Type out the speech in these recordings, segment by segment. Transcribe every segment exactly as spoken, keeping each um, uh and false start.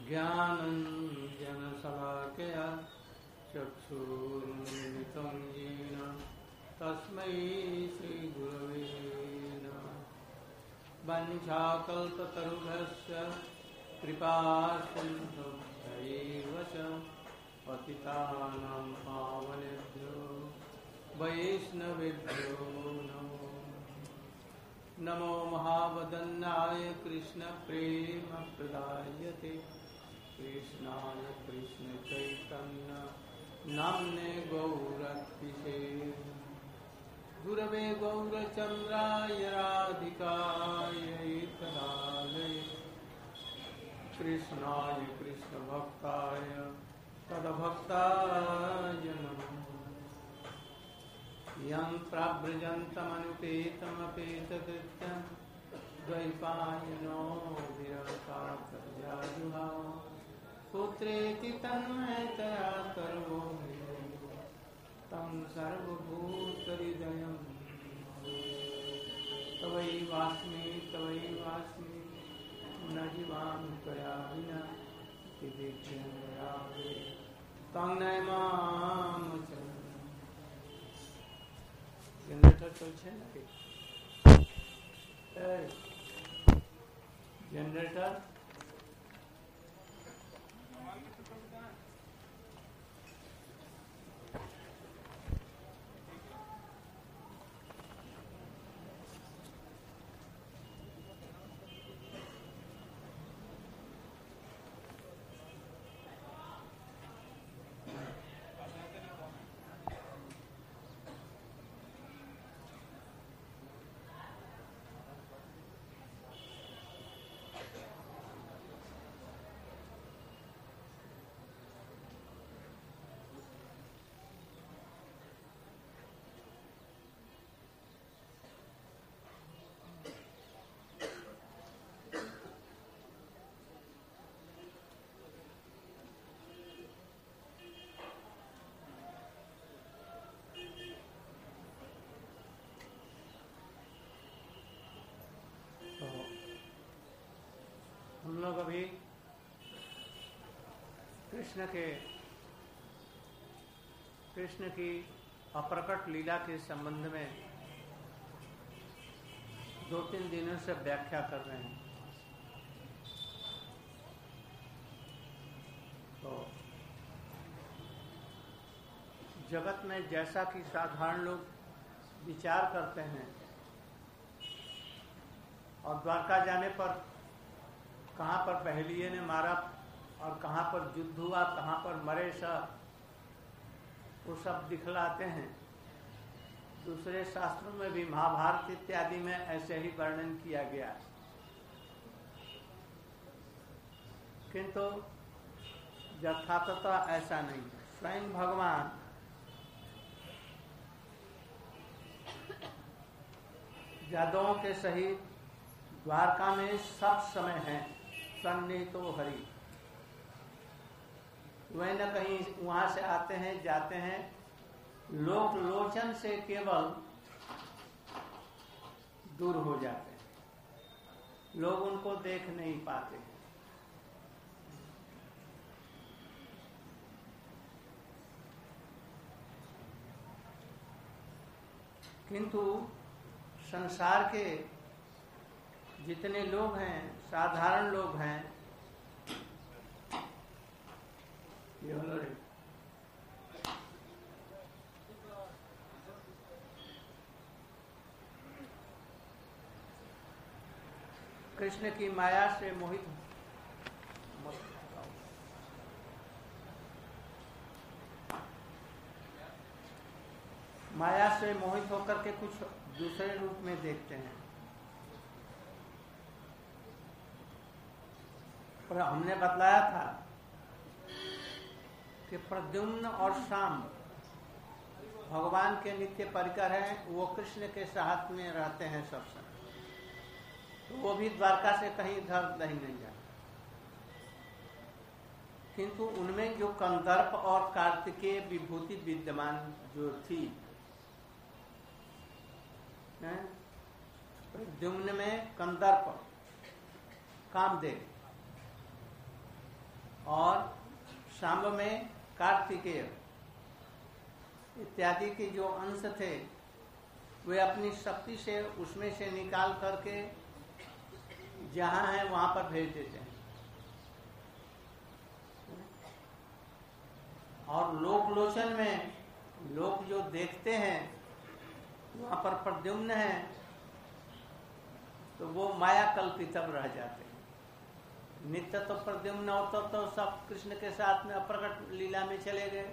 ज्ञानञ्जनशलाकया चक्षुरुन्मिलितं येन तस्मै श्रीगुरवे नमः। वञ्चाकल्पतरुभ्यश्च कृपासिन्धुभ्यैव च पतितानां पावनेभ्यो वैष्णवेभ्यो नमो नमो महावदन्नाय कृष्णप्रेमप्रदायते कृष्णाय कृष्णचैतन्य नाम्ने गौरतिसे गुरवे गौरचन्द्राय राधिकायै तदालये कृष्णाय कृष्णभक्ताय तद्भक्ताय नमः। यं प्रव्रजन्तमनुपेतमपेतकृत्यं द्वैपायनो विरताकर्याजुहाव पुत्रेति तन्मयतया सर्वो तं सर्वभूतहृदयं तवैवास्मि तवैवास्मि न जीवामि त्वया विना तं नैमां जनरेटर चलছে নাকি এই जनरेटर हम लोग अभी कृष्ण के कृष्ण की अप्रकट लीला के संबंध में दो तीन दिनों से व्याख्या कर रहे हैं। तो जगत में जैसा कि साधारण लोग विचार करते हैं और द्वारका जाने पर कहाँ पर पहलिए ने मारा और कहाँ पर युद्ध हुआ, कहाँ पर मरे सब, वो सब दिखलाते हैं। दूसरे शास्त्रों में भी महाभारत इत्यादि में ऐसे ही वर्णन किया गया, किंतु यथार्थता ऐसा नहीं। स्वयं भगवान यादवों के सहित द्वारका में सब समय हैं। सन्निहितो हरि, वह न कहीं वहां से आते हैं जाते हैं, लोक लोचन से केवल दूर हो जाते हैं, लोग उनको देख नहीं पाते। किंतु संसार के जितने लोग हैं, साधारण लोग हैं, कृष्ण की माया से मोहित माया से मोहित होकर के कुछ दूसरे रूप में देखते हैं। पर हमने बतलाया था कि प्रद्युम्न और शाम भगवान के नित्य परिकर हैं, वो कृष्ण के साथ में रहते हैं सब समय, तो वो भी द्वारका से कहीं इधर नहीं नहीं जाते। किंतु उनमें जो कंदर्प और कार्तिकेय विभूति विद्यमान जो थी, प्रद्युम्न में कंदर्प कामदेव और शांब में कार्तिकेय इत्यादि के जो अंश थे वे अपनी शक्ति से उसमें से निकाल करके जहां है वहां पर भेज देते हैं। और लोक लोचन में लोग जो देखते हैं वहां पर प्रद्युम्न है तो वो माया कल्पितम रह जाते हैं। नित्य तो प्रद्युम्न और तो, तो सब कृष्ण के साथ में अप्रकट लीला में चले गए,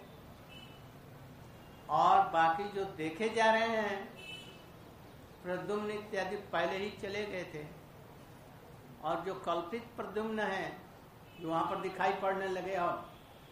और बाकी जो देखे जा रहे हैं प्रद्युम्न इत्यादि पहले ही चले गए थे, और जो कल्पित प्रद्युम्न है जो वहां पर दिखाई पड़ने लगे और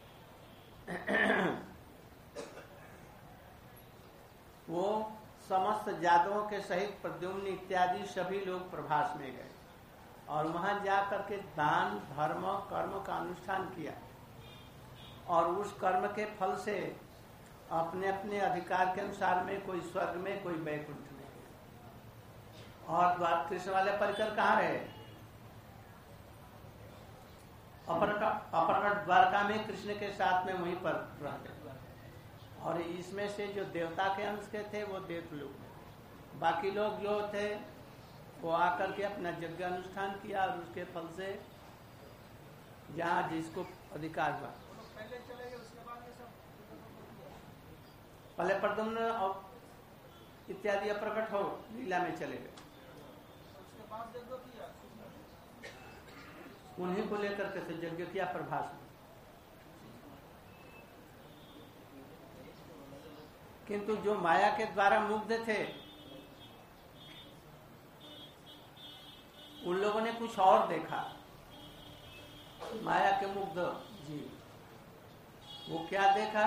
वो समस्त जादवों के सहित प्रद्युम्न इत्यादि सभी लोग प्रभास में गए और वहां जाकर के दान धर्म कर्म का अनुष्ठान किया, और उस कर्म के फल से अपने अपने अधिकार के अनुसार में कोई स्वर्ग में कोई वैकुंठ में। और द्वार कृष्ण वाले परिकर कहाँ रहे? अपरकट द्वारका में कृष्ण के साथ में वहीं पर रहते, और इसमें से जो देवता के अंश के थे वो देवलोक में, बाकी लोग जो थे वो आकर के अपना यज्ञ अनुष्ठान किया और उसके फल से जहाँ जिसको अधिकार हुआ। पहले प्रद्युम्न और इत्यादि अप्रकट हो लीला में चले गए, उन्हीं को लेकर के यज्ञ किया प्रभास में। किंतु जो माया के द्वारा मुग्ध थे उन लोगों ने कुछ और देखा। माया के मुग्ध जीव वो क्या देखा?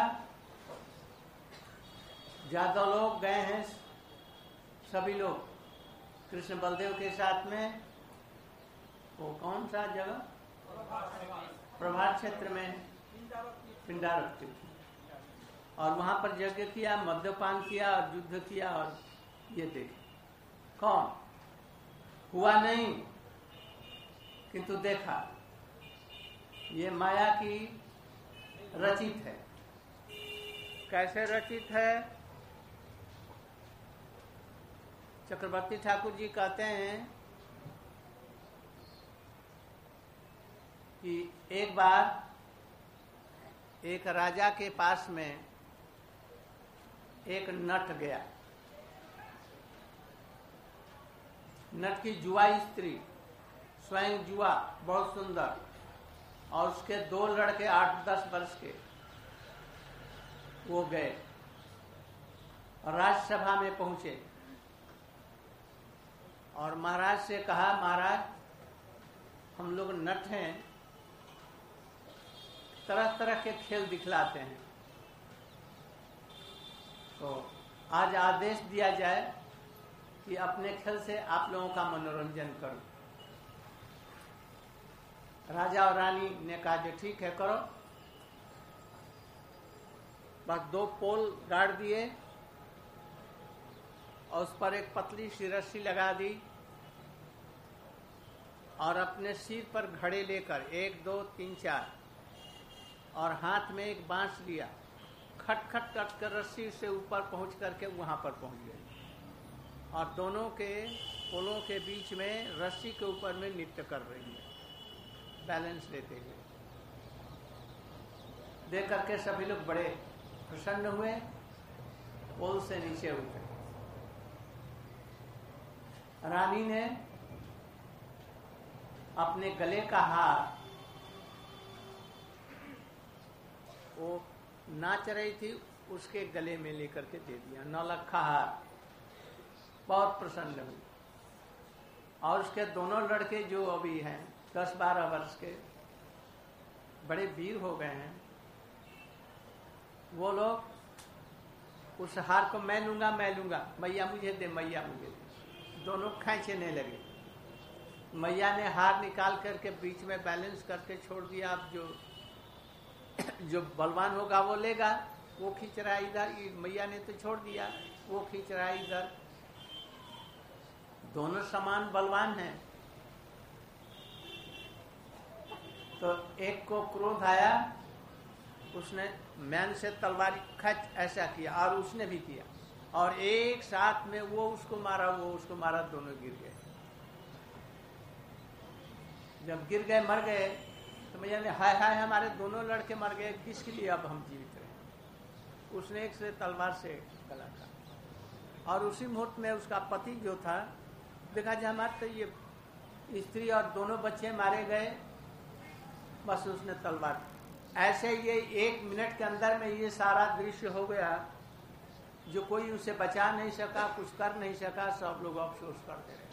ज्यादा लोग गए हैं, सभी लोग कृष्ण बलदेव के साथ में, वो कौन सा जगह? प्रभास क्षेत्र में पिंडारक तीर्थ, और वहां पर यज्ञ किया, मद्यपान किया और युद्ध किया, और ये देखे कौन? हुआ नहीं किंतु देखा। ये माया की रचित है। कैसे रचित है? चक्रवर्ती ठाकुर जी कहते हैं कि एक बार एक राजा के पास में एक नट गया। नट की जुआई स्त्री, स्वयं जुआ, बहुत सुंदर, और उसके दो लड़के आठ दस वर्ष के, वो गए और राज्यसभा में पहुंचे और महाराज से कहा, महाराज हम लोग नट हैं, तरह तरह के खेल दिखलाते हैं, तो आज आदेश दिया जाए कि अपने खेल से आप लोगों का मनोरंजन करो। राजा और रानी ने कहा जो ठीक है करो। बस दो पोल गाड़ दिए और उस पर एक पतली सी रस्सी लगा दी और अपने सिर पर घड़े लेकर एक दो तीन चार और हाथ में एक बांस लिया, खट खट कट कर रस्सी से ऊपर पहुंच करके वहां पर पहुंच गए और दोनों के पोलों के बीच में रस्सी के ऊपर में नृत्य कर रही है, बैलेंस लेते हुए। देख करके सभी लोग बड़े प्रसन्न हुए, पोल से नीचे उतरे। रानी ने अपने गले का हार, वो नाच रही थी, उसके गले में लेकर के दे दिया, नौलखा हार। बहुत प्रसन्न हुई। और उसके दोनों लड़के जो अभी हैं दस बारह वर्ष के, बड़े वीर हो गए हैं, वो लोग उस हार को मैं लूंगा मैं लूंगा, मैया मुझे दे, मैया मुझे दे, दोनों खींचने लगे। मैया ने हार निकाल करके बीच में बैलेंस करके छोड़ दिया। अब जो जो बलवान होगा वो लेगा, वो खींच रहा है इधर, मैया ने तो छोड़ दिया, वो खींच रहा है इधर। दोनों समान बलवान हैं। तो तो एक को क्रोध आया, उसने मैन से तलवार खच ऐसा किया और उसने भी किया, और एक साथ में वो उसको मारा, वो उसको मारा, दोनों गिर गए। जब गिर गए, मर गए, तो भैया ने हाय हाय हमारे दोनों लड़के मर गए, किसके लिए अब हम जीवित रहे। उसने एक से तलवार से गला काटा, और उसी मुहूर्त में उसका पति जो था देखा जी हमारे तो ये स्त्री और दोनों बच्चे मारे गए, बस उसने तलवार। ऐसे ये एक मिनट के अंदर में ये सारा दृश्य हो गया, जो कोई उसे बचा नहीं सका, कुछ कर नहीं सका, सब लोग अफसोस करते रहे।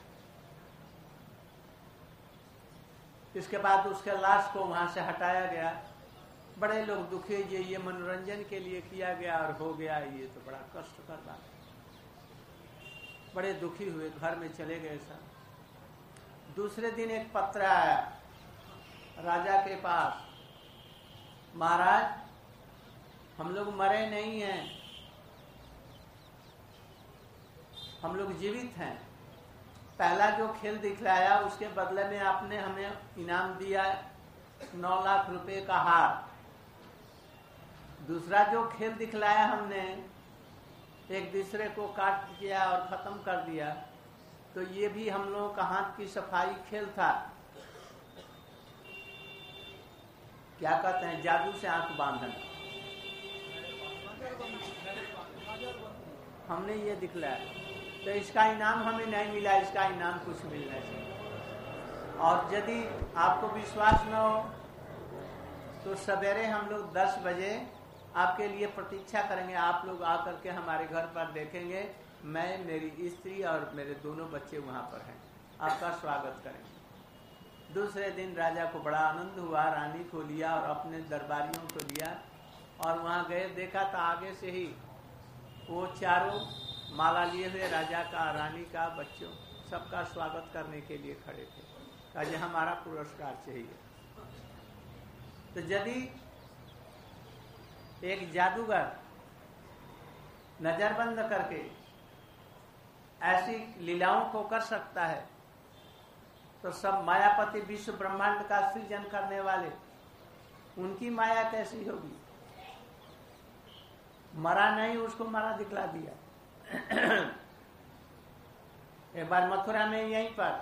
इसके बाद उसके लाश को वहां से हटाया गया। बड़े लोग दुखी, ये ये मनोरंजन के लिए किया गया और हो गया, ये तो बड़ा कष्टकर बात है। बड़े दुखी हुए, घर में चले गए सब। दूसरे दिन एक पत्र आया राजा के पास, महाराज हम लोग मरे नहीं हैं, हम लोग जीवित हैं। पहला जो खेल दिखलाया उसके बदले में आपने हमें इनाम दिया नौ लाख रुपए का हार। दूसरा जो खेल दिखलाया हमने, एक दूसरे को काट दिया और खत्म कर दिया, तो ये भी हम लोगों का हाथ की सफाई खेल था। क्या कहते हैं, जादू से आंख बांधना। हमने ये दिखलाया, तो इसका इनाम हमें नहीं मिला, इसका इनाम कुछ मिलना चाहिए। और यदि आपको विश्वास न हो तो सवेरे हम लोग दस बजे आपके लिए प्रतीक्षा करेंगे। आप लोग आकर के हमारे घर पर देखेंगे, मैं, मेरी स्त्री और मेरे दोनों बच्चे वहां पर हैं, आपका स्वागत करेंगे। दूसरे दिन राजा को बड़ा आनंद हुआ, रानी को लिया और अपने दरबारियों को लिया, और वहां गए, देखा था आगे से ही वो चारों माला लिए हुए राजा का, रानी का, बच्चों सबका स्वागत करने के लिए खड़े थे। कहा हमारा पुरस्कार चाहिए। तो यदि एक जादूगर नजरबंद करके ऐसी लीलाओं को कर सकता है, तो सब मायापति विश्व ब्रह्मांड का सृजन करने वाले, उनकी माया कैसी होगी। मरा नहीं, उसको मरा दिखला दिया। एक बार मथुरा में यहीं पर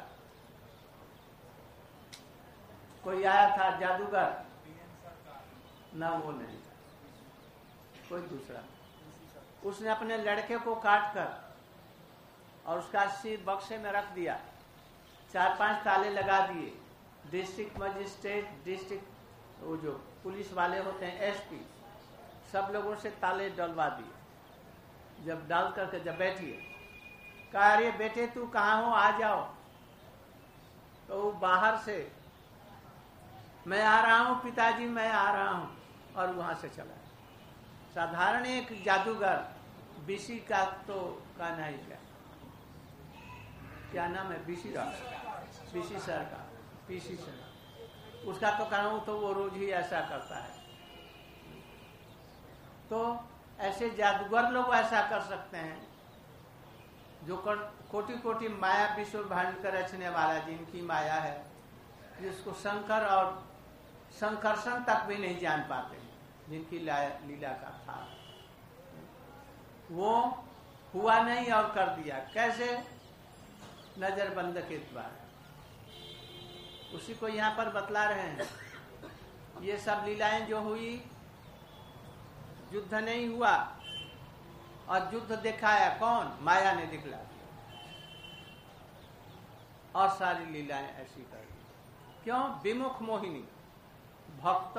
कोई आया था जादूगर, ना वो नहीं, कोई दूसरा। उसने अपने लड़के को काट कर और उसका सिर बक्से में रख दिया, चार पांच ताले लगा दिए। डिस्ट्रिक्ट मजिस्ट्रेट, डिस्ट्रिक्ट वो जो पुलिस वाले होते हैं, एसपी, सब लोगों से ताले डलवा दिए। जब डाल करके जब बैठिए, कहा अरे बेटे तू कहाँ हो, आ जाओ। तो वो बाहर से, मैं आ रहा हूँ पिताजी, मैं आ रहा हूँ, और वहां से चला। साधारण एक जादूगर, बीसी का तो का नहीं, क्या क्या नाम है, बीसी का, बीसी सर का, पीसी सर, उसका तो कहूँ तो वो रोज ही ऐसा करता है। तो ऐसे जादूगर लोग ऐसा कर सकते हैं, जो कोटि कोटि माया विश्व ब्रह्मांड का रचने वाला, जिनकी माया है, जिसको शंकर और संकर्षण तक भी नहीं जान पाते, जिनकी लीला का था, वो हुआ नहीं और कर दिया। कैसे? नजरबंद के द्वारा। उसी को यहाँ पर बतला रहे हैं। ये सब लीलाएं जो हुई, युद्ध नहीं हुआ, और युद्ध दिखाया कौन? माया ने दिखला दिया, और सारी लीलाएं ऐसी कर दी। क्यों? विमुख मोहिनी, भक्त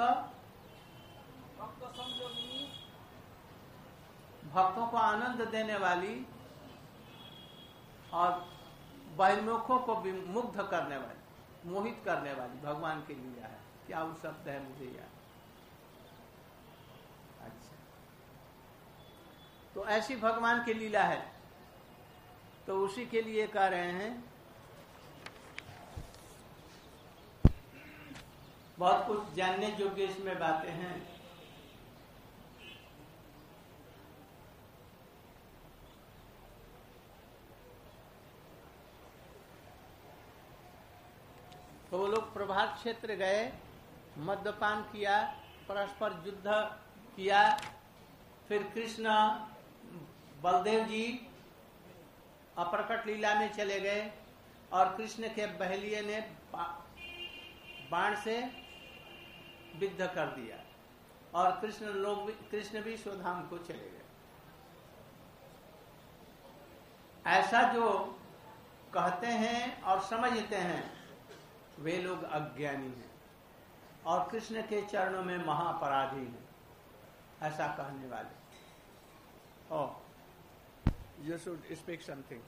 भक्तों को आनंद देने वाली और बहिर्मुखों को मुग्ध करने वाली, मोहित करने वाली भगवान की लीला है। क्या वो शब्द है मुझे याद। अच्छा, तो ऐसी भगवान की लीला है, तो उसी के लिए कह रहे हैं। बहुत कुछ जानने योग्य इसमें बातें हैं। तो वो लोग प्रभात क्षेत्र गए, मद्यपान किया, परस्पर युद्ध किया। फिर कृष्ण बलदेव जी अप्रकट लीला में चले गए और कृष्ण के बहलिये ने बाण से विद्ध कर दिया और कृष्ण लोग भी, कृष्ण भी स्वधाम को चले गए। ऐसा जो कहते हैं और समझते हैं वे लोग अज्ञानी हैं और कृष्ण के चरणों में महापराधी हैं, ऐसा कहने वाले। Oh, you should speak something.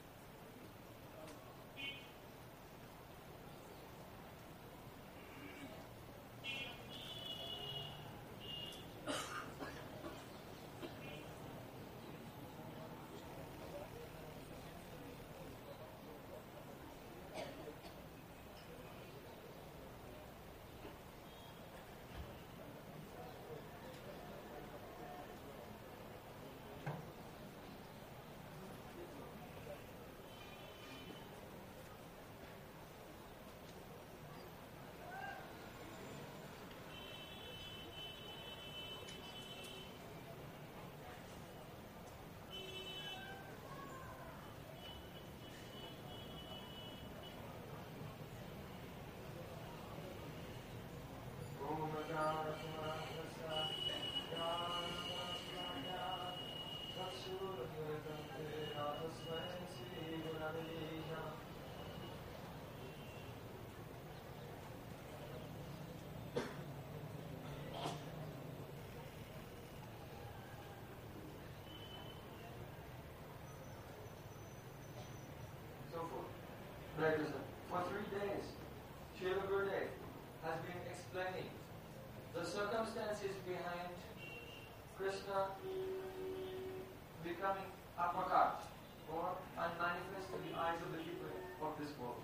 For three days, Srila Gurudev has been explaining the circumstances behind Krishna becoming aprakat or unmanifest to the eyes of the people of this world.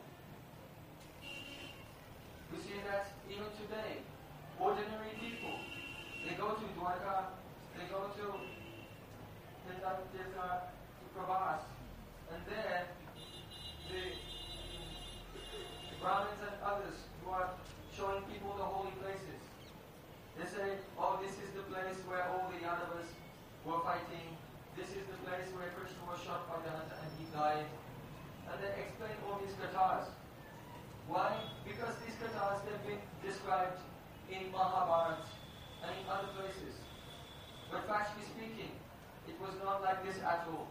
We see that even today, ordinary people, they go to Dwarka, they go to Tirtha, to Prabhas, and there the Brahmins and others who are showing people the holy places. They say, oh, this is the place where all the Yadavas were fighting. This is the place where Krishna was shot by the hunter and he died. And they explain all these kathas. Why? Because these kathas have been described in Mahabharata and in other places. But factually speaking, it was not like this at all.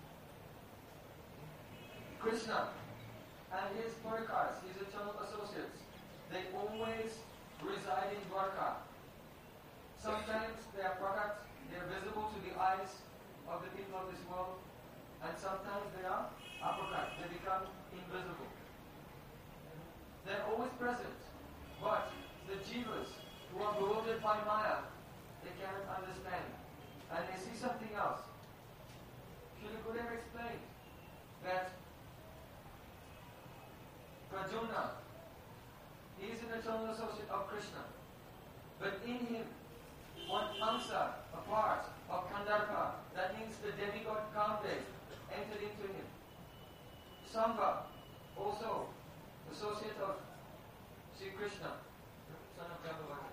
Krishna and his Dwarkas, his eternal associates, they always reside in Dwarka. Sometimes they are prakat, they are visible to the eyes of the people of this world, and sometimes they are aprakat, they become invisible. They are always present, but the jivas who are bewildered by Maya, they cannot understand, and they see something else. Srila Gurudev explained that Prajumna, he is an eternal associate of Krishna. But in him, one Amsa, a part of Kandarpa, that means the demigod Kamdev, entered into him. Samba, also associate of Sri Krishna, son of Jambavati.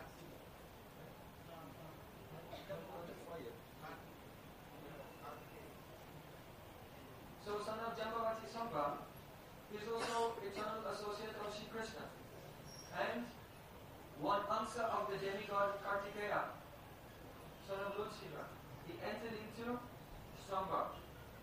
So son of Jambavati Samba is also eternal associate of Sri Krishna. And one Amsa of the demigod Kartikeya, son of Lord Shiva, he entered into Samba.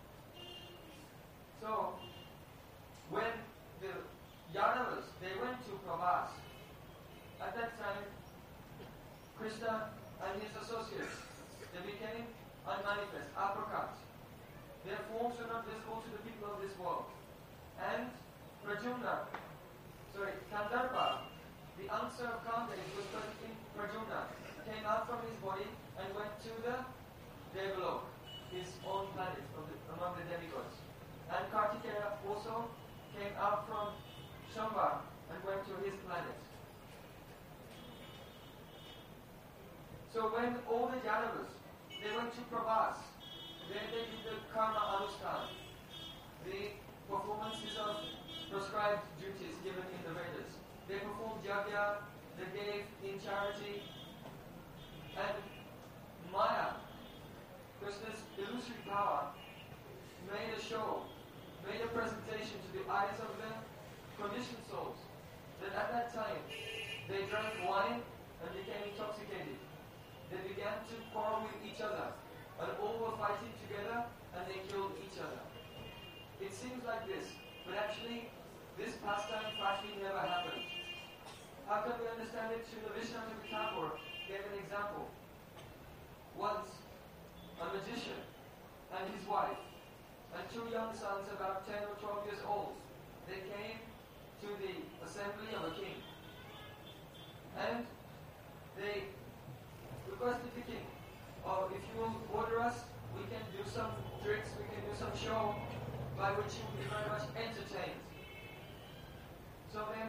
So, when the Yadavas, they went to Prabhas, at that time, Krishna and his associates, they became unmanifest, aprakat. Their forms were not visible to the people of this world. And Prajumna, sorry, Kandarpa, the answer of Kamdev was present in Prajumna, came out from his body and went to the Devalok, his own planet of the, among the demigods. And Kartikeya also came out from Shamba and went to his planet. So when all the Yadavas, they went to Prabhas, there they did the karma anustan, the performances of prescribed duties given in the Vedas. They performed yagya, they gave in charity, and Maya, Krishna's illusory power, made a show, made a presentation to the eyes of the conditioned souls, that at that time they drank wine and became intoxicated. They began to quarrel with each other, and all were fighting together, and they killed each other. It seems like this, but actually, this pastime actually never happened. How can we understand it? Srila Vishwanath Thakur gave an example. Once, a magician and his wife, and two young sons about ten or twelve years old, they came to the assembly of a king. And they requested the king, oh, if you will order us, we can do some tricks, we can do some show, by which you will be very much entertained. So then,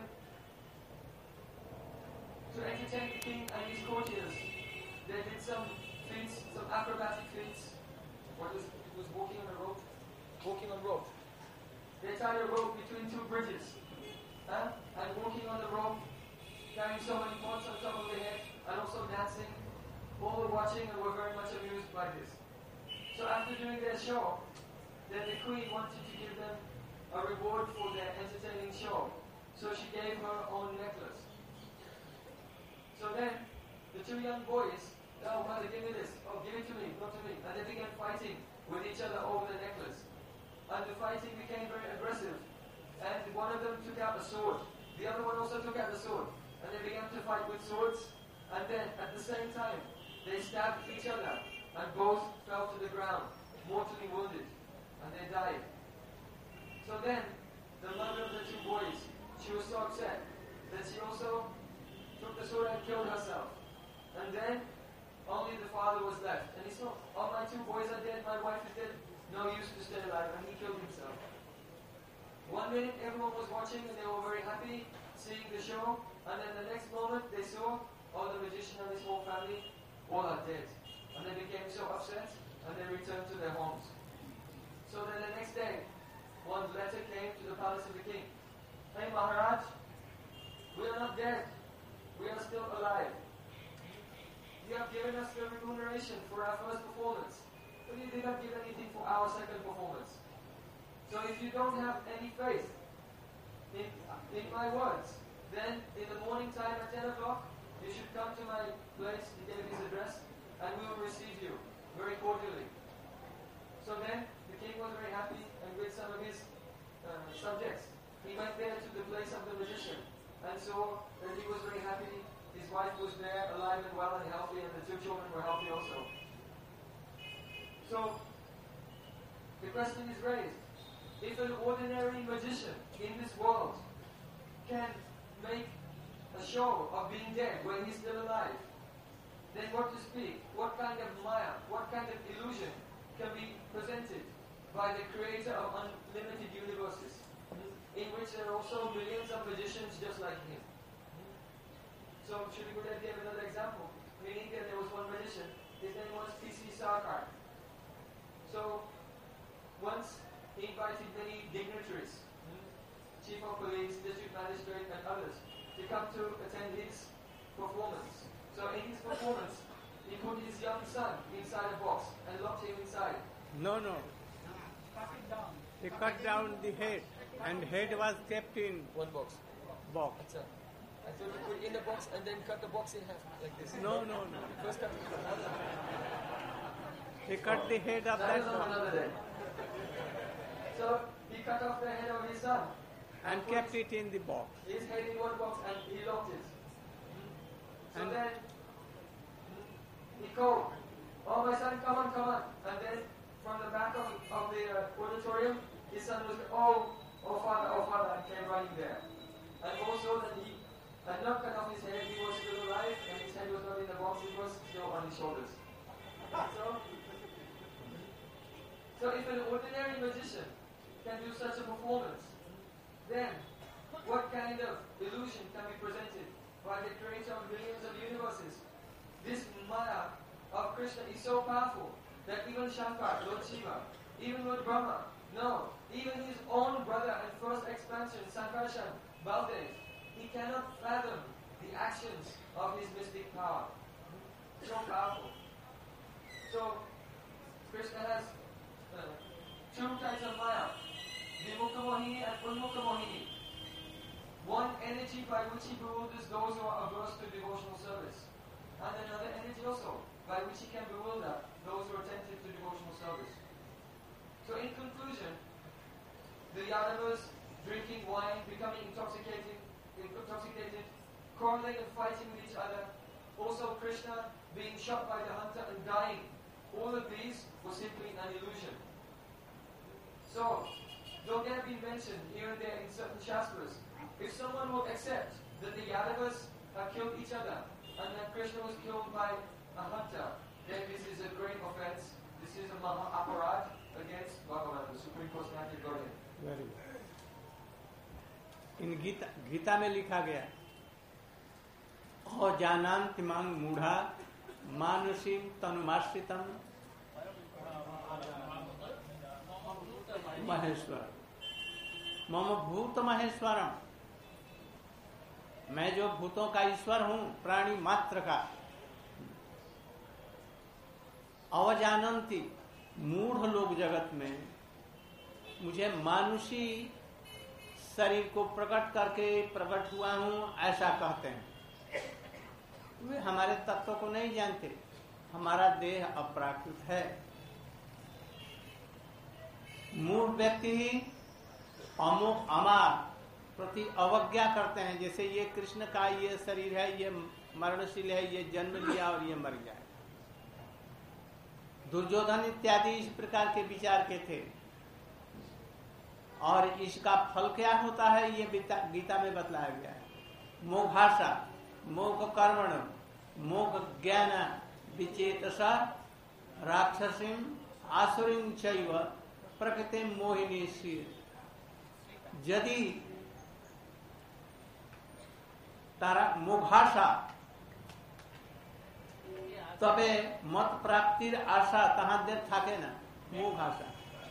to entertain the king and his courtiers, they did some feats, some acrobatic feats. What was it was walking on a rope? Walking on rope. They tied a rope between two bridges. Huh? And walking on the rope, carrying so many pots on top of the head, and also dancing. All were watching and were very much amused by this. So after doing their show, then the queen wanted to give them a reward for their entertaining show. So she gave her own necklace. So then, the two young boys, oh mother, give me this, oh give it to me, not to me. And they began fighting with each other over the necklace. And the fighting became very aggressive. And one of them took out a sword. The other one also took out a sword. And they began to fight with swords. And then, at the same time, they stabbed each other. And both fell to the ground, mortally wounded. And they died. So then, the mother of the two boys, she was so upset that she also took the sword and killed herself. And then, only the father was left. And he saw, oh, my two boys are dead, my wife is dead. No use to stay alive. And he killed himself. One minute, everyone was watching and they were very happy seeing the show. And then the next moment, they saw, oh, the magician and his whole family, all are dead. And they became so upset and they returned to their homes. So then the next day, one letter came to the palace of the king. Hey Maharaj, we are not dead. We are still alive. You have given us the remuneration for our first performance, but you did not give anything for our second performance. So if you don't have any faith in, in my words, then in the morning time at ten o'clock, you should come to my place, he gave his address, and we will receive you very cordially. So then, the king was very happy, and with some of his uh, subjects, he went there to the place of the magician, and saw that he was very happy. His wife was there, alive and well and healthy, and the two children were healthy also. So, the question is raised. If an ordinary magician in this world can make a show of being dead when he's still alive, then what to speak? What kind of maya, what kind of illusion can be presented by the creator of unlimited universes, in which there are also millions of magicians just like him? So, Shri Gurudev gave another example. In India, there was one magician. His name was P C Sarkar. So, once he invited many dignitaries, chief of police, district magistrate, and others, to come to attend his performance. So, in his performance, he put his young son inside a box and locked him inside. No, no. He cut down the head, and head was kept in one box. box. Achha. I thought you put in the box and then cut the box in half like this. No, no, no. First cut it. He cut the head of That that is one another day. So he cut off the head of his son and kept it in the box. his head in one box and he locked it. So And- then he called, oh my son, come on, come on. And then from the back of, of the uh, auditorium, his son was, oh, oh father, oh father, and came running there. And also that he had not cut off his head, he was still alive, and his head was not in the box, it was still on his shoulders. So, so if an ordinary magician can do such a performance, then what kind of illusion can be presented by the creator of millions of universes? This Maya of Krishna is so powerful that even Shankar, Lord Shiva, even Lord Brahma, no, even his own brother and first expansion, Sankarshan, Baldev, he cannot fathom the actions of his mystic power. So powerful. So, Krishna has uh, two types of Maya, Vimukha Mohini and Unmukha Mohini. One energy by which he bewilders those who are averse to devotional service, and another energy also by which he can bewilder those who are attentive to devotional service. So in conclusion, the Yadavas drinking wine, becoming intoxicated, intoxicated, quarreling and fighting with each other, also Krishna being shot by the hunter and dying, all of these were simply an illusion. So, though they have been mentioned here and there in certain Shastras, if someone would accept that the Yadavas have killed each other and that Krishna was killed by a hunter, then this is a great offense. This is a Maha Aparad against Bhagavan, the Supreme Personality of Godhead. Very good. इन गीता गीता में लिखा गया अजानान्ति मां मूढ़ा मानुषीं तनुमाश्रितम् महेश्वर मम भूत महेश्वरम, मैं जो भूतों का ईश्वर हूं, प्राणी मात्र का। अवजानन्ति, मूढ़ लोग जगत में मुझे मानुषी शरीर को प्रकट करके प्रकट हुआ हूं ऐसा कहते हैं। वे हमारे तत्व को नहीं जानते। हमारा देह अप्राकृत है। मूढ़ व्यक्ति ही अमोक अमार प्रति अवज्ञा करते हैं। जैसे ये कृष्ण का ये शरीर है, ये मरणशील है, ये जन्म लिया और ये मर जाए। दुर्योधन इत्यादि इस प्रकार के विचार के थे। और इसका फल क्या होता है ये गीता में बतलाया गया है। मोघाशा, मोघ कर्मण, मोघ ज्ञान विचेतसा राक्षसीम आसुरीं चैव प्रकृति मोहिनी शीर। यदि तारा मोघाशा तबे मत प्राप्तिर आशा तहां देर थाके ना। मोघाशा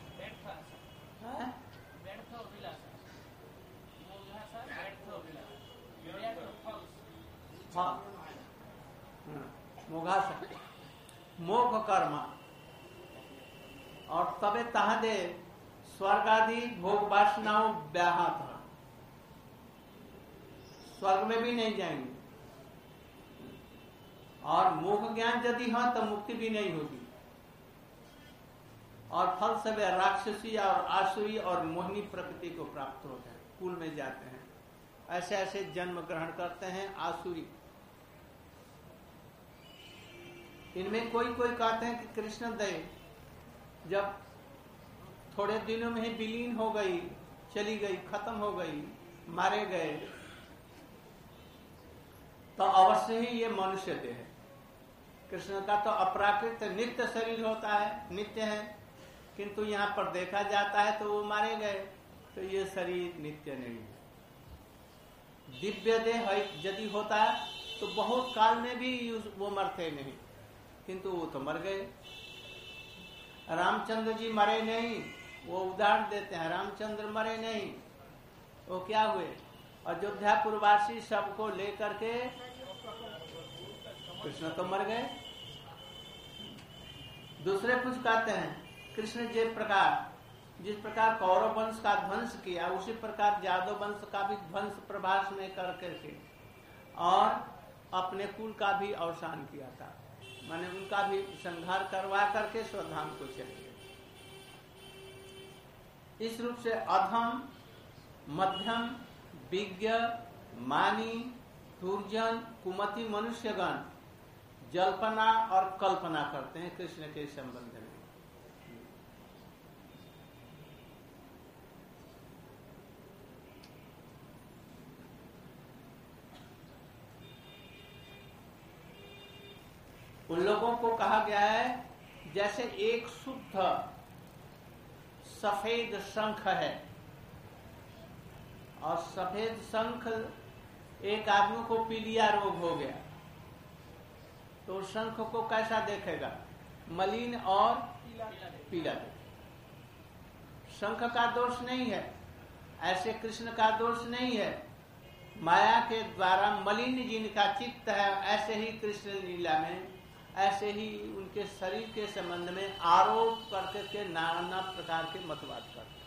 हाँ, मोघाशा मोघ कर्म और तबे तहा दे स्वर्ग आदि भोग वासनाओं व्याहत, स्वर्ग में भी नहीं जाएंगे। और मोह ज्ञान यदि हाँ तो मुक्ति भी नहीं होगी। और फल से वे राक्षसी और आसुरी और मोहिनी प्रकृति को प्राप्त होते हैं, कुल में जाते हैं। ऐसे ऐसे जन्म ग्रहण करते हैं आसुरी। इनमें कोई कोई कहते हैं कि कृष्ण देव जब थोड़े दिनों में ही विलीन हो गई, चली गई, खत्म हो गई, मारे गए, तो अवश्य ही ये मनुष्य देह है। कृष्ण का तो अपराकृत नित्य शरीर होता है, नित्य है, किंतु यहाँ पर देखा जाता है तो वो मारे गए, तो ये शरीर नित्य नहीं है। दिव्य देह यदि होता तो बहुत काल में भी वो मरते नहीं, किंतु वो तो मर गए। रामचंद्र जी मरे नहीं, वो उदाहरण देते हैं। रामचंद्र मरे नहीं, वो क्या हुए? अयोध्यापुरवासी सबको लेकर के कृष्ण तो मर गए। दूसरे कुछ कहते हैं कृष्ण जिस प्रकार जिस प्रकार कौरव वंश का ध्वंस किया, उसी प्रकार जादव वंश का भी ध्वंस प्रभास में कर करके और अपने कुल का भी अवसान किया था। माने उनका भी संहार करवा करके स्वधाम को चले गए। इस रूप से अधम, मध्यम, विज्ञ, मानी, दुर्जन, कुमति मनुष्यगण जल्पना और कल्पना करते हैं कृष्ण के संबंध में। उन लोगों को कहा गया है जैसे एक शुद्ध सफेद शंख है, और सफेद शंख एक आदमी को पीलिया रोग हो गया तो शंख को कैसा देखेगा? मलिन और पीला। शंख का दोष नहीं है, ऐसे कृष्ण का दोष नहीं है। माया के द्वारा मलिन जिनका चित्त है, ऐसे ही कृष्ण लीला में, ऐसे ही उनके शरीर के संबंध में आरोप करके के नाना प्रकार के मतवाद करते हैं।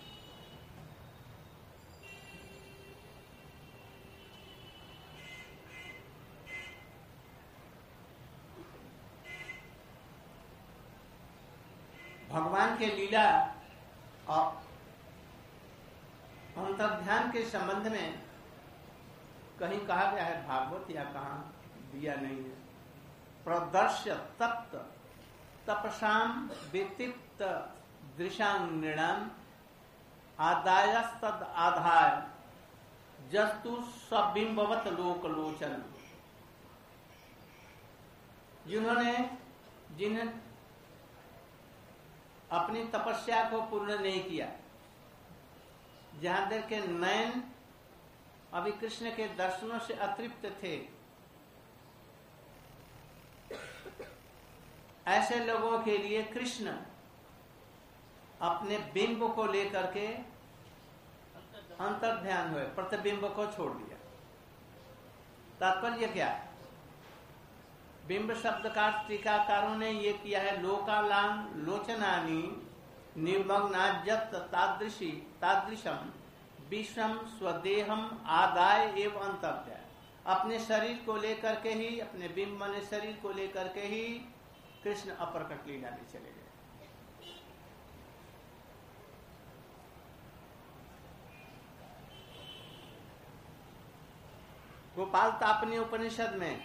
भगवान के लीला और अंतर्ध्यान के संबंध में कहीं कहा गया है भागवत या कहाँ दिया नहीं है। प्रदर्श्य तप्त तपसाम व्यतिक्त दृशांगृणाम आदायस्तद आधाय जस्तु सबिंबवत लोकलोचन। जिन्होंने जिन्हें अपनी तपस्या को पूर्ण नहीं किया, जहां देर के नयन अभी कृष्ण के दर्शनों से अतृप्त थे, ऐसे लोगों के लिए कृष्ण अपने बिंब को लेकर के अंतर्ध्यान हुए, प्रतिबिंब को छोड़ दिया। तात्पर्य क्या? बिंब शब्द का टीकाकारों ने ये किया है, लोकालाम लोचनानी निर्मग्नाजत तादृशी तादृशम विषम स्वदेहम आदाय एवं अंतर्ध्याय। अपने शरीर को लेकर के ही, अपने बिंब माने शरीर को लेकर के ही कृष्ण अप्रकट लीला में चले गए। गोपाल तापनी उपनिषद में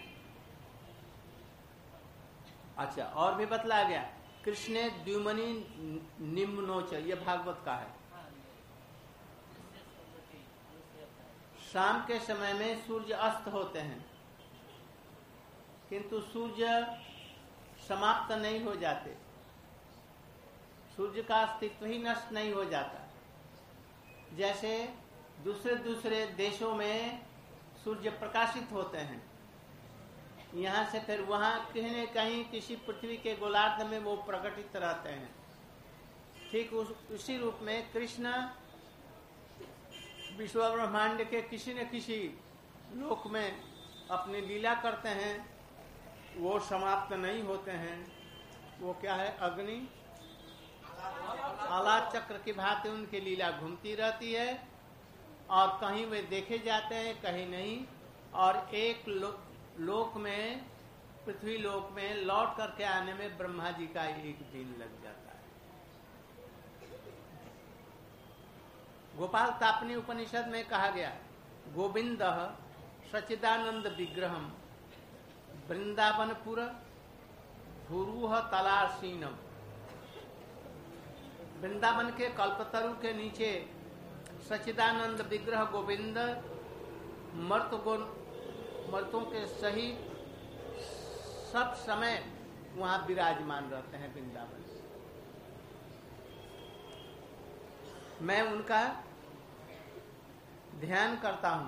अच्छा और भी बतलाया गया, कृष्ण द्युमनि निम्नोच, ये भागवत का है। शाम के समय में सूर्य अस्त होते हैं, किंतु सूर्य समाप्त नहीं हो जाते, सूर्य का अस्तित्व ही नष्ट नहीं हो जाता। जैसे दूसरे दूसरे देशों में सूर्य प्रकाशित होते हैं, यहाँ से फिर वहां कहीं न कहीं किसी पृथ्वी के गोलार्ध में वो प्रकटित रहते हैं। ठीक उस, उसी रूप में कृष्ण विश्व ब्रह्मांड के किसी न किसी लोक में अपनी लीला करते हैं, वो समाप्त नहीं होते हैं। वो क्या है? अग्नि आलाद चक्र की भांति उनकी लीला घूमती रहती है, और कहीं वे देखे जाते हैं, कहीं नहीं। और एक लो, लोक में, पृथ्वी लोक में लौट करके आने में ब्रह्मा जी का एक दिन लग जाता है। गोपाल तापनी उपनिषद में कहा गया, गोविंद सच्चिदानंद विग्रहम वृंदावनपुर भूरुह तलासीनम। वृंदावन के कल्पतरु के नीचे सच्चिदानंद विग्रह गोविंद मर्त गो मर्तों के सही सब समय वहां विराजमान रहते हैं वृंदावन। मैं उनका ध्यान करता हूं।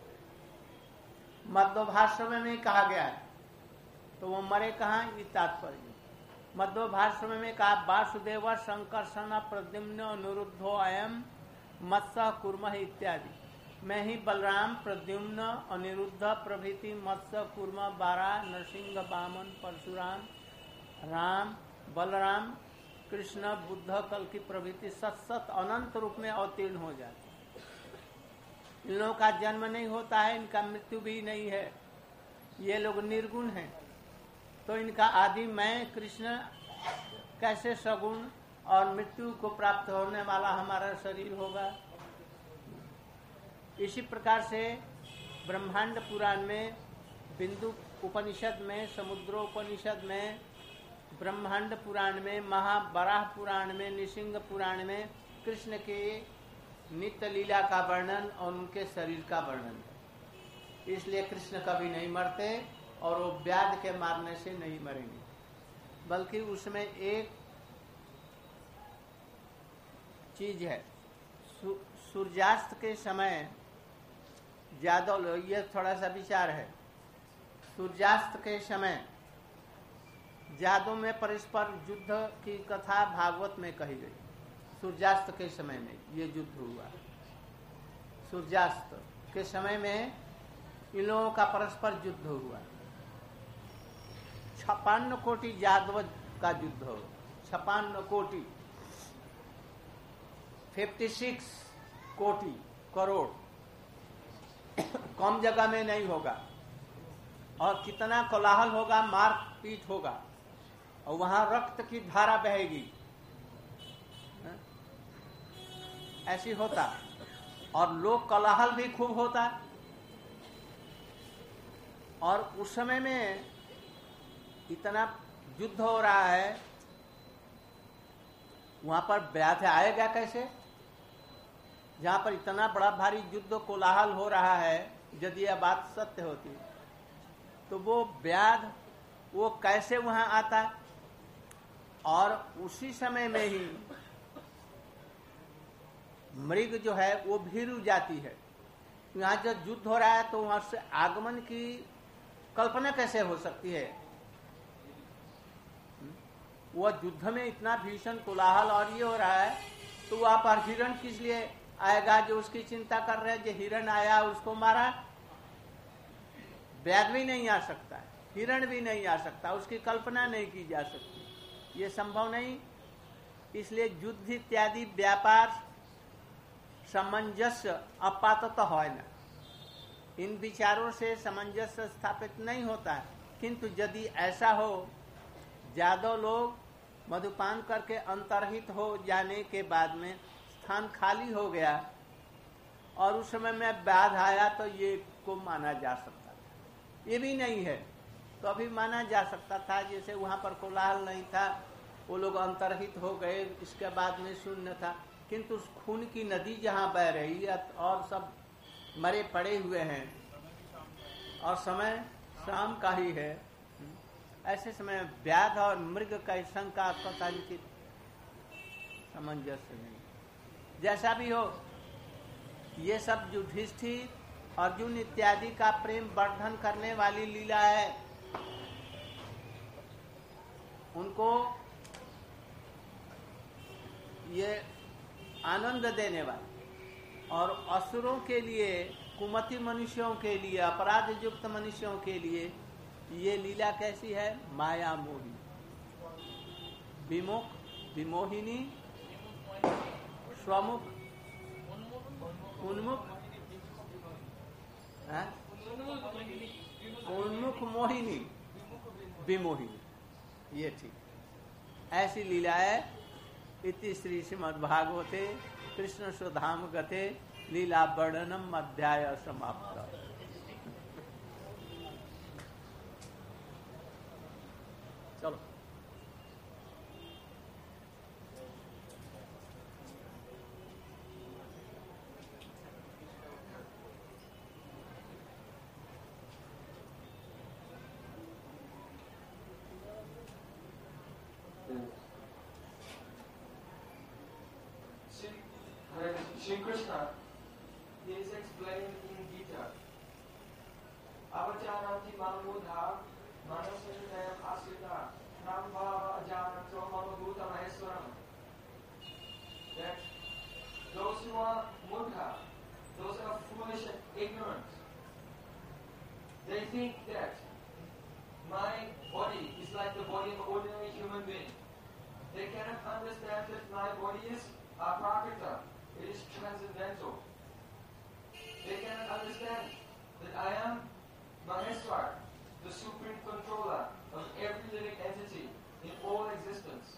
मध्वभाष्य में कहा गया है, तो वो मरे कहाँ, ये तात्पर्य। मध्वभाष्य में कहा, वासुदेव संकर्षण प्रद्युम्न अनुरुद्धो अयम मत्स्य कुर्म इत्यादि। मैं ही बलराम, प्रद्युम्न, अनिरुद्ध प्रभृति, मत्स्य, कूर्म, बारा, नरसिंह, वामन, परशुराम, राम, बलराम, कृष्ण, बुद्ध, कल्कि प्रभृति सत सत अनंत रूप में अवतीर्ण हो जाते। इन लोगों का जन्म नहीं होता है, इनका मृत्यु भी नहीं है, ये लोग निर्गुण हैं। तो इनका आदि मैं कृष्ण कैसे सगुण और मृत्यु को प्राप्त होने वाला हमारा शरीर होगा। इसी प्रकार से ब्रह्मांड पुराण में, बिंदु उपनिषद में, समुद्रोपनिषद में, ब्रह्मांड पुराण में, महाबराह पुराण में, निसिंह पुराण में कृष्ण के नित्य लीला का वर्णन और उनके शरीर का वर्णन है। इसलिए कृष्ण कभी नहीं मरते और वो व्याध के मारने से नहीं मरेंगे, बल्कि उसमें एक चीज है, सूर्यास्त के समय ज्यादा, ये थोड़ा सा विचार है, सूर्यास्त के समय जादों में परस्पर युद्ध की कथा भागवत में कही गई। सूर्यास्त के समय में ये युद्ध हुआ। सूर्यास्त के समय में इन लोगों का परस्पर युद्ध हुआ। छप्पन कोटि यादव का युद्ध हो, छप्पन कोटि, फिफ्टी सिक्स कोटि करोड़, कम जगह में नहीं होगा। और कितना कोलाहल होगा, मार पीट होगा, और वहां रक्त की धारा बहेगी, ऐसी होता। और लोग कोलाहल भी खूब होता। और उस समय में इतना युद्ध हो रहा है, वहां पर व्याध आएगा कैसे? जहां पर इतना बड़ा भारी युद्ध कोलाहल हो रहा है, यदि यह बात सत्य होती तो वो व्याध वो कैसे वहां आता? और उसी समय में ही मृग जो है वो भीरू जाती है। यहाँ जब युद्ध हो रहा है तो वहां से आगमन की कल्पना कैसे हो सकती है? वह युद्ध में इतना भीषण कोलाहल और ये हो रहा है, तो वहां पर हिरण किस लिए आएगा? जो उसकी चिंता कर रहे हैं, जो हिरण आया उसको मारा। व्याध भी नहीं आ सकता, हिरण भी नहीं आ सकता, उसकी कल्पना नहीं की जा सकती, ये संभव नहीं। इसलिए युद्ध इत्यादि व्यापार सामंजस्य अपातत है न, इन विचारों से सामंजस्य स्थापित नहीं होता है। किंतु यदि ऐसा हो, ज्यादा लोग मधुपान करके अंतर्हित हो जाने के बाद में स्थान खाली हो गया और उस समय में व्याध आया, तो ये को माना जा सकता था। ये भी नहीं है तो अभी माना जा सकता था, जैसे वहां पर कोलाहल नहीं था, वो लोग अंतर्हित हो गए, इसके बाद में शून्य था। किंतु उस खून की नदी जहाँ बह रही है और सब मरे पड़े हुए हैं और समय शाम का ही है, ऐसे समय व्याध और मृग का शंका कथांकित सामंजस्य नहीं। जैसा भी हो, ये सब युधिष्ठिर, अर्जुन इत्यादि का प्रेम वर्धन करने वाली लीला है। उनको ये आनंद देने वाली, और असुरों के लिए, कुमति मनुष्यों के लिए, अपराध युक्त मनुष्यों के लिए ये लीला कैसी है? माया मोही, विमुख, विमोहिनी, स्वमुख, उन्मुख, उन्मुख मोहिनी, विमोहिनी, ये ठीक ऐसी लीला है। इति श्री श्रीमद्भागवते कृष्ण सुधाम गते लीला वर्णनम अध्याय समाप्त। चलो Shri Krishna is explained in Gita. Avacharanti mamudha manasayam asita nambhava ajanatro mamabhuta maheswaram. That those who are mudha, those who are foolish and ignorant, they think that my body is like the body of an ordinary human being. They cannot understand that my body is aprakrita. It is transcendental. They cannot understand that I am Maheshwar, the supreme controller of every living entity in all existence.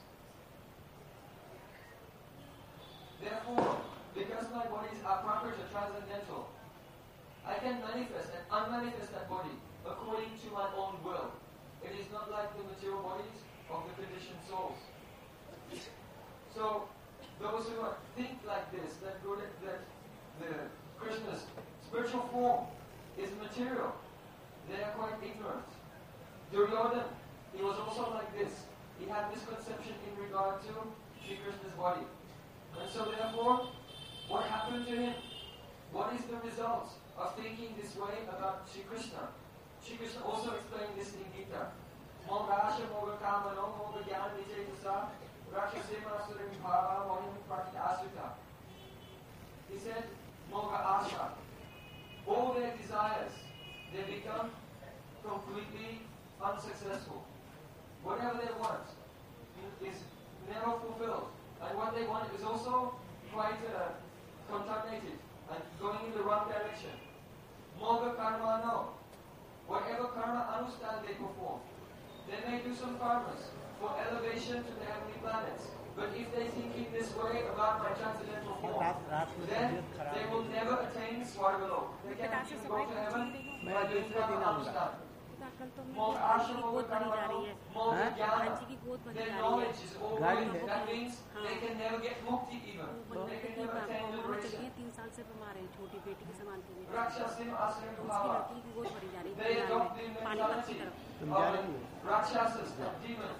Therefore, because my body is aprakrita, transcendental, I can manifest and unmanifest that body according to my own will. It is not like the material bodies of the conditioned souls. So, those who think like this, that, that the Krishna's spiritual form is material, they are quite ignorant. Duryodhana, he was also like this. He had this conception in regard to Shri Krishna's body. And so therefore, what happened to him? What is the result of thinking this way about Shri Krishna? Shri Krishna also explained this in Gita. Mogasha moga kamano moga jnana vichetasa he said, Moga Asha, all their desires unsuccessful. Whatever they want is never fulfilled. And what they want is also quite uh, contaminated and going in the wrong direction. Moga karma no. Whatever karma anusthan they perform. They may do some karmas for elevation to the heavenly planets. But if they think in this way about my transcendental form, then they will never attain Swargalok. They cannot even go to heaven by doing karma anusthan. More asham over karma, more jnana. Their knowledge is over. That means they can never get mukti even. They can never attain liberation. Rakshasim asrim bhava. They adopt the mentality of Rakshasas, of demons.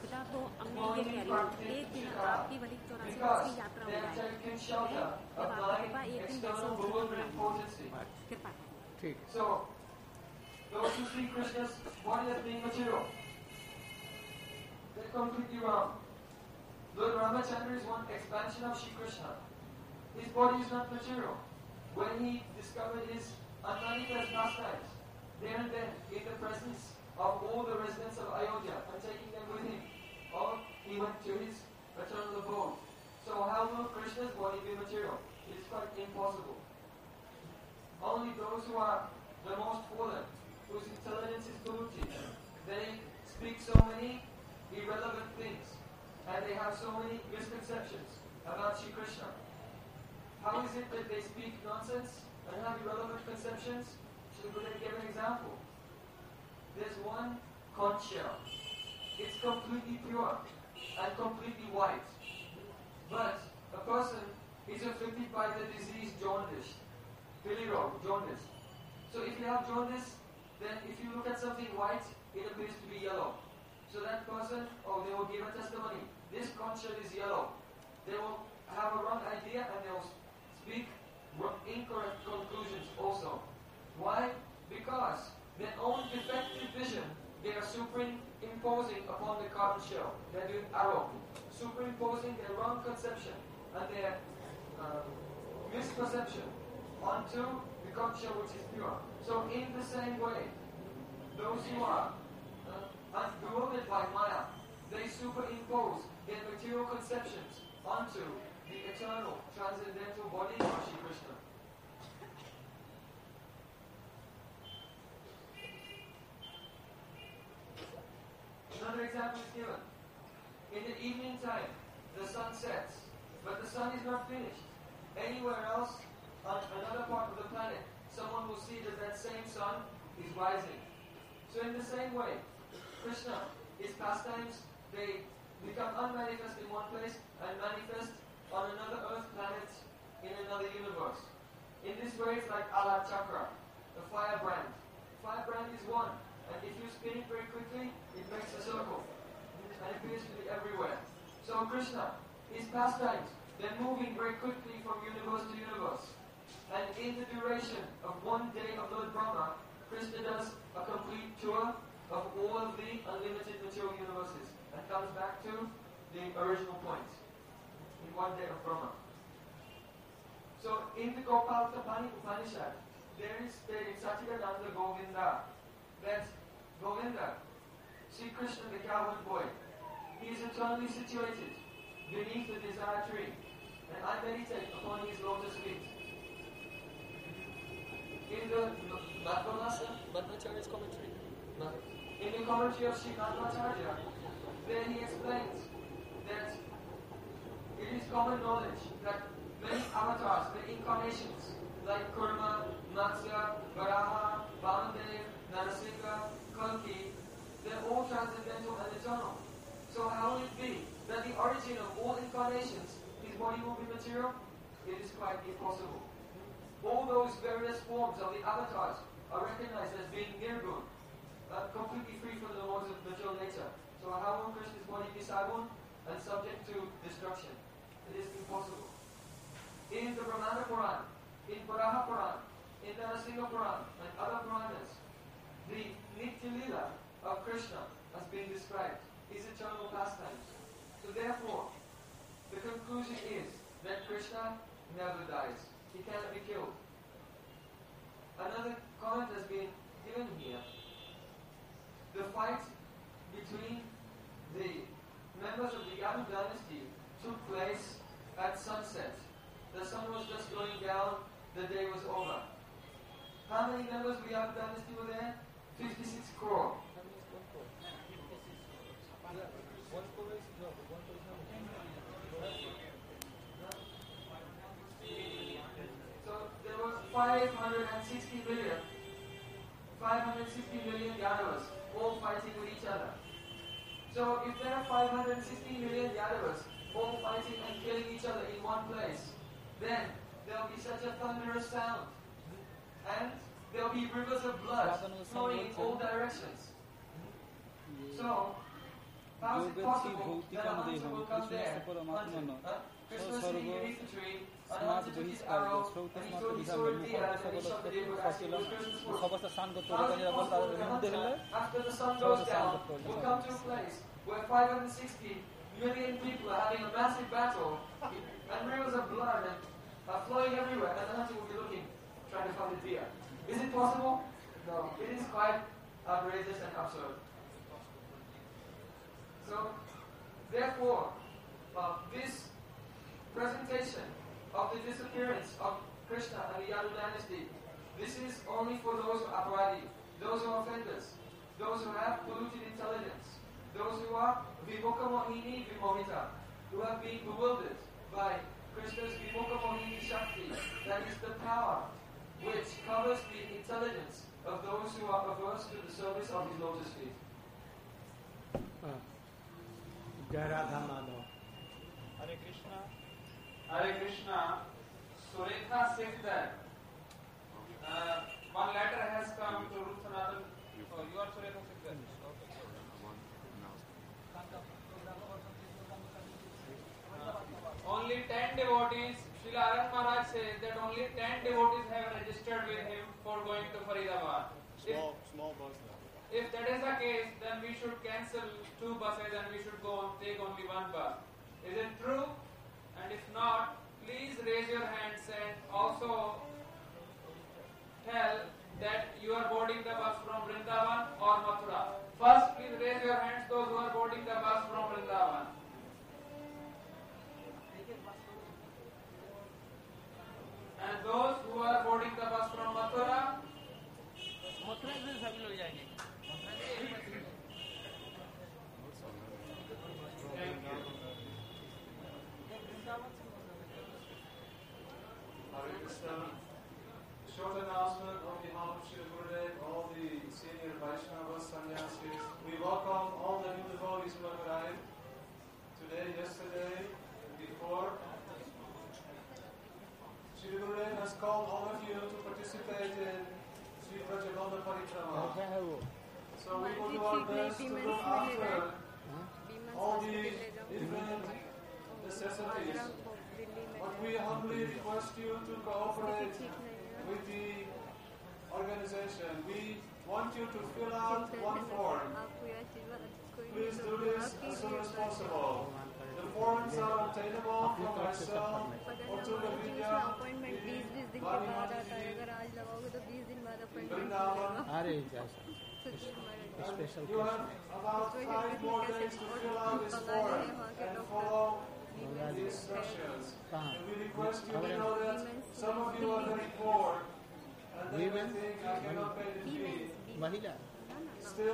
Because they are taking shelter of blind external bewildering potency. So, those who see Krishna's body as being material, they're completely wrong. Lord Ramachandra is one expansion of Shri Krishna. His body is not material. When he discovered his unmanifest pastimes, there and then, in the presence of all the residents of Ayodhya, and taking them with him, or he went to his eternal abode. So how will Krishna's body be material? It is quite impossible. Only those who are the most fallen, whose intelligence is polluted, they speak so many irrelevant things, and they have so many misconceptions about Shri Krishna. How is it that they speak nonsense and have irrelevant conceptions? Shri Gurudev gave an example. There's one conch shell. It's completely pure and completely white. But a person is afflicted by the disease jaundice, bilirubin, jaundice. So if you have jaundice, then if you look at something white, it appears to be yellow. So that person, or they will give a testimony, this conch shell is yellow. They will have a wrong idea and they will speak incorrect conclusions also. Why? Because their own defective vision, they are superimposing upon the carbon shell. They are doing arrow, superimposing their wrong conception and their uh, misperception onto the conch shell which is pure. So in the same way, those who are uh, bewildered by Maya, they superimpose their material conceptions onto the eternal, transcendental body of Shri Krishna. Another example is given. In the evening time, the sun sets, but the sun is not finished. Anywhere else, on another part of the planet, someone will see that that same sun is rising. So in the same way, Krishna, his pastimes, they become unmanifest in one place and manifest on another earth planet in another universe. In this way, it's like Alat Chakra, the firebrand. Firebrand is one, and if you spin it very quickly, it makes a circle, and it appears to be everywhere. So Krishna, his pastimes, they're moving very quickly from universe to universe. And in the duration of one day of Lord Brahma, Krishna does a complete tour of all of the unlimited material universes and comes back to the original point in one day of Brahma. So in the Gopalapani Upanishad, there is stated Satchidananda Govinda, that Govinda, Sri Krishna the cowherd boy, he is eternally situated beneath the desire tree, and I meditate upon his lotus feet. In the Madhvacharya's commentary, in the commentary of Sri Madhvacharya, there he explains that it is common knowledge that many avatars, many incarnations, like Kurma, Matsya, Varaha, Vamadev, Narasimha, Kalki, they're all transcendental and eternal. So how will it be that the origin of all incarnations, his body will be material? It is quite impossible. All those various forms of the avatars are recognized as being nirgun, uh, completely free from the laws of material nature. So how will Krishna's body be sagun and subject to destruction? It is impossible. In the Brahmana Puran, in Varaha Puran, in the Narasimha Puran, and other Puranas, the Nitya Lila of Krishna has been described, his eternal pastimes. So therefore, the conclusion is that Krishna never dies. He cannot be killed. Another comment has been given here. The fight between the members of the Yadu dynasty took place at sunset. The sun was just going down, the day was over. How many members of the Yadu dynasty were there? fifty-six crore. So there was five hundred sixty million, five hundred sixty million Yadavas all fighting with each other. So if there are five hundred sixty million Yadavas all fighting and killing each other in one place, then there will be such a thunderous sound. And there will be rivers of blood flowing in all directions. So, how is it possible that a hunter will come there, hunter, huh? Krishna sitting beneath the tree, and a hunter took his arrow, and he threw his sword deer, and he shot the deer, asking was Krishna's sword. How is it possible that a hunter, after the sun goes down, will come to a place where five hundred sixty million people are having a massive battle, and rivers of blood are flowing everywhere, and the hunter will be looking, trying to find the deer? Is it possible? No. It is quite outrageous and absurd. So, therefore, uh, this presentation of the disappearance of Krishna and the Yadu dynasty, this is only for those who are aparadi, those who are offenders, those who have polluted intelligence, those who are vimukha mohini vimohita, who have been bewildered by Krishna's vimukha mohini shakti, that is the power which covers the intelligence of those who are averse to the service of his lotus feet. Jai Radha Madhav. Hare Krishna. Hare Krishna. Surekha says that uh, one letter has come to Rup Sanatan. Oh, you are Surekha Sikdar. Only ten devotees, Srila Arang Maharaj says that only ten devotees have registered with him for going to Faridabad. Small, if, small bus now. If that is the case, then we should cancel two buses and we should go and take only one bus. Is it true? And if not, please raise your hands and also tell that you are boarding the bus from Vrindavan or Mathura. First, please raise your hands those who are boarding the bus from Vrindavan. And those who are boarding the bus from Mathura, Mathura से सभी लोग जाएंगे. Hare Krishna. Short announcement on behalf of Srila Gurudev, all the senior Vaishnavas, sannyasis. We welcome all the new devotees who have arrived today, yesterday, and before. Srila Gurudev has called all of you to participate in Sri Vrajavana Parikrama. So we will do our best to look after all the different necessities. But we humbly request you to cooperate with the organization. We want you to fill out one form. Please do this as soon as possible. The forms are obtainable from myself or to the Vidya in Vrindavan. You have about five more days to fill out this form and follow the instructions. And we request you to know that some of you are very poor and they may think I cannot pay the fee.